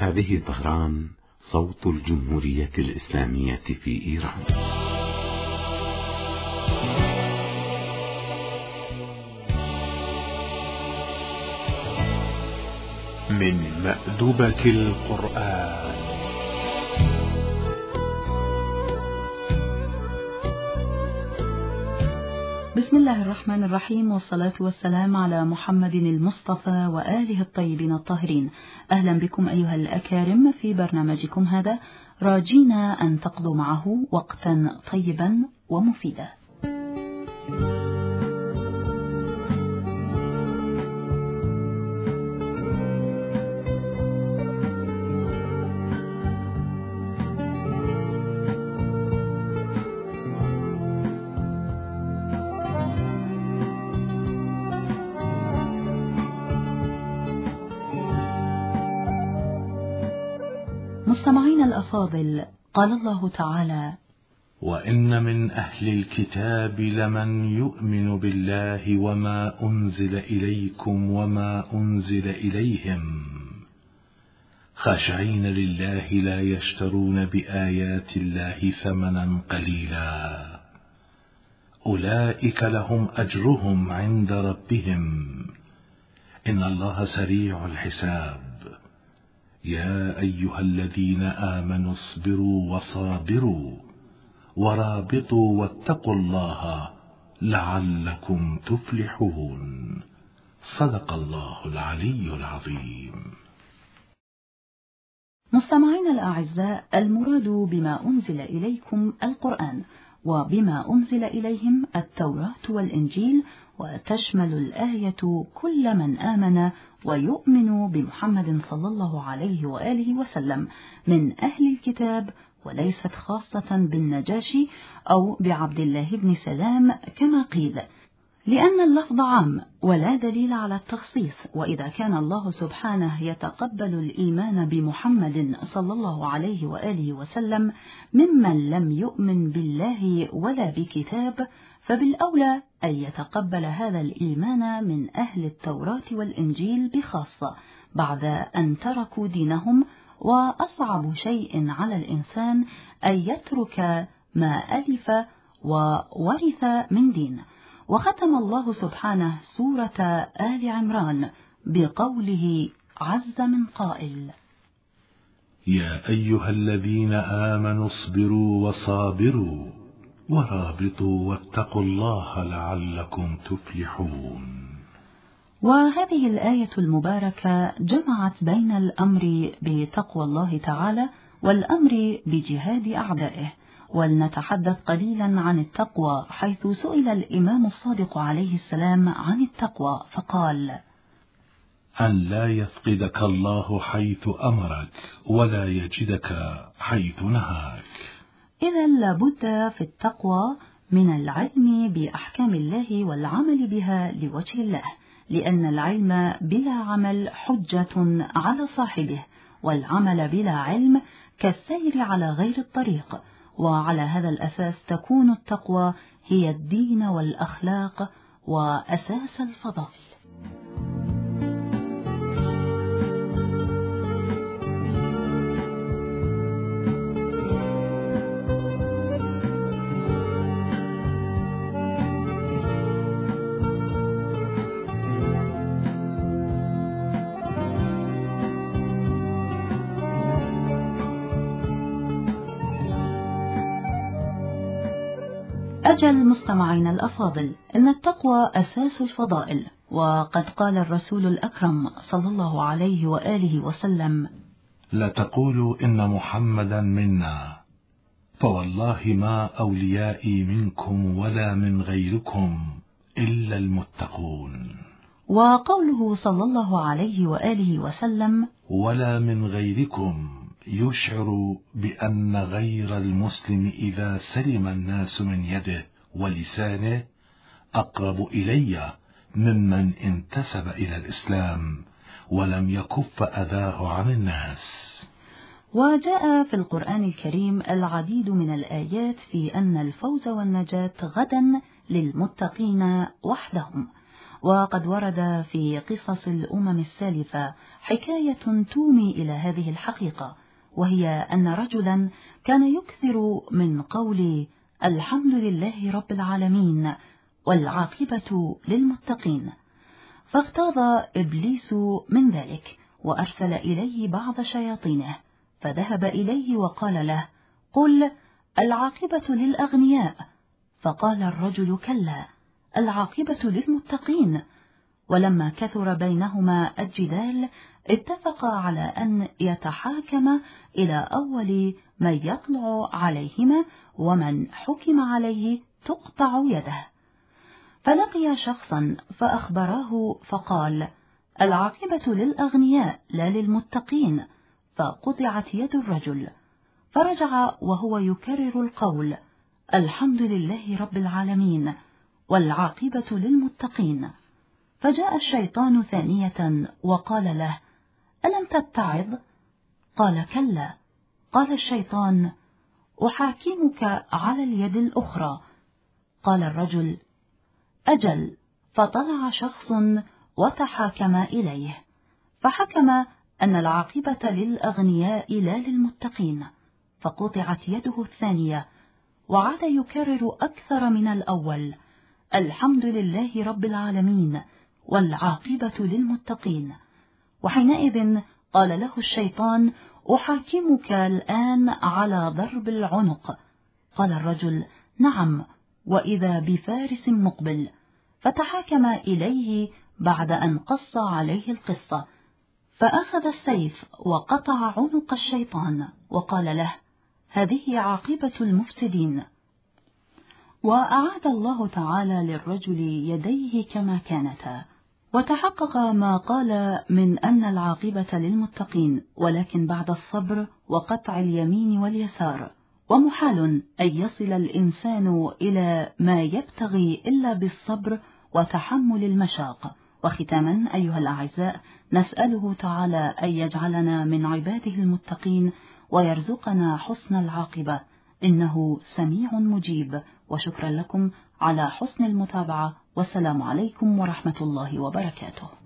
هذه طهران، صوت الجمهورية الإسلامية في إيران. من مأدبة القرآن. بسم الله الرحمن الرحيم، والصلاة والسلام على محمد المصطفى وآله الطيبين الطاهرين. أهلا بكم أيها الأكارم في برنامجكم هذا، راجينا أن تقضوا معه وقتا طيبا ومفيدا. مستمعينا الأفاضل، قال الله تعالى: وإن من أهل الكتاب لمن يؤمن بالله وما أنزل إليكم وما أنزل إليهم خاشعين لله لا يشترون بآيات الله ثمنا قليلا أولئك لهم أجرهم عند ربهم إن الله سريع الحساب. يا أيها الذين آمنوا اصبروا وصابروا ورابطوا واتقوا الله لعلكم تفلحون. صدق الله العلي العظيم. مستمعينا الأعزاء، المراد بما أنزل إليكم القرآن، وبما أنزل إليهم التوراة والإنجيل، وتشمل الآية كل من آمن ويؤمن بمحمد صلى الله عليه وآله وسلم من أهل الكتاب، وليست خاصة بالنجاشي أو بعبد الله بن سلام كما قيل، لأن اللفظ عام ولا دليل على التخصيص. وإذا كان الله سبحانه يتقبل الإيمان بمحمد صلى الله عليه وآله وسلم ممن لم يؤمن بالله ولا بكتاب، فبالأولى أن يتقبل هذا الإيمان من أهل التوراة والإنجيل بخاصة بعد أن تركوا دينهم. وأصعب شيء على الإنسان أن يترك ما ألف وورث من دين. وختم الله سبحانه سورة آل عمران بقوله عز من قائل: يا أيها الذين آمنوا اصبروا وصابروا ورابطوا واتقوا الله لعلكم تفلحون. وهذه الآية المباركة جمعت بين الأمر بتقوى الله تعالى والأمر بجهاد أعدائه. ولنتحدث قليلا عن التقوى، حيث سئل الإمام الصادق عليه السلام عن التقوى فقال: أن لا يفقدك الله حيث أمرك ولا يجدك حيث نهاك. إذا لابد في التقوى من العلم بأحكام الله والعمل بها لوجه الله، لأن العلم بلا عمل حجة على صاحبه، والعمل بلا علم كالسير على غير الطريق. وعلى هذا الأساس تكون التقوى هي الدين والأخلاق وأساس الفضائل. أجل مستمعين الأفاضل، إن التقوى أساس الفضائل. وقد قال الرسول الأكرم صلى الله عليه وآله وسلم: لا تقولوا إن محمدا منا، فوالله ما أوليائي منكم ولا من غيركم إلا المتقون. وقوله صلى الله عليه وآله وسلم: ولا من غيركم يشعر بأن غير المسلم إذا سلم الناس من يده ولسانه أقرب إلي ممن انتسب إلى الإسلام ولم يكف أذاه عن الناس. وجاء في القرآن الكريم العديد من الآيات في أن الفوز والنجاة غدا للمتقين وحدهم. وقد ورد في قصص الأمم السالفة حكاية تومي إلى هذه الحقيقة، وهي أن رجلا كان يكثر من قول الحمد لله رب العالمين والعاقبة للمتقين، فاغتاظ إبليس من ذلك وأرسل إليه بعض شياطينه، فذهب إليه وقال له: قل العاقبة للأغنياء. فقال الرجل: كلا، العاقبة للمتقين. ولما كثر بينهما الجدال اتفقا على أن يتحاكم إلى أول من يطلع عليهما، ومن حكم عليه تقطع يده. فلقي شخصا فأخبراه فقال: العاقبة للأغنياء لا للمتقين. فقطعت يد الرجل، فرجع وهو يكرر القول: الحمد لله رب العالمين والعاقبة للمتقين. فجاء الشيطان ثانية وقال له: ألم تتعظ؟ قال: كلا. قال الشيطان: أحاكمك على اليد الأخرى. قال الرجل: أجل. فطلع شخص وتحاكم إليه، فحكم أن العاقبة للأغنياء لا للمتقين، فقطعت يده الثانية، وعاد يكرر أكثر من الأول: الحمد لله رب العالمين والعاقبة للمتقين. وحينئذ قال له الشيطان: أحاكمك الآن على ضرب العنق. قال الرجل: نعم، وإذا بفارس مقبل. فتحاكم إليه بعد أن قص عليه القصة، فأخذ السيف وقطع عنق الشيطان وقال له: هذه عاقبة المفسدين. وأعاد الله تعالى للرجل يديه كما كانتا، وتحقق ما قال من أن العاقبة للمتقين، ولكن بعد الصبر وقطع اليمين واليسار. ومحال أن يصل الإنسان إلى ما يبتغي إلا بالصبر وتحمل المشاق. وختاما أيها الأعزاء، نسأله تعالى أن يجعلنا من عباده المتقين ويرزقنا حسن العاقبة، إنه سميع مجيب. وشكرا لكم على حسن المتابعة، والسلام عليكم ورحمة الله وبركاته.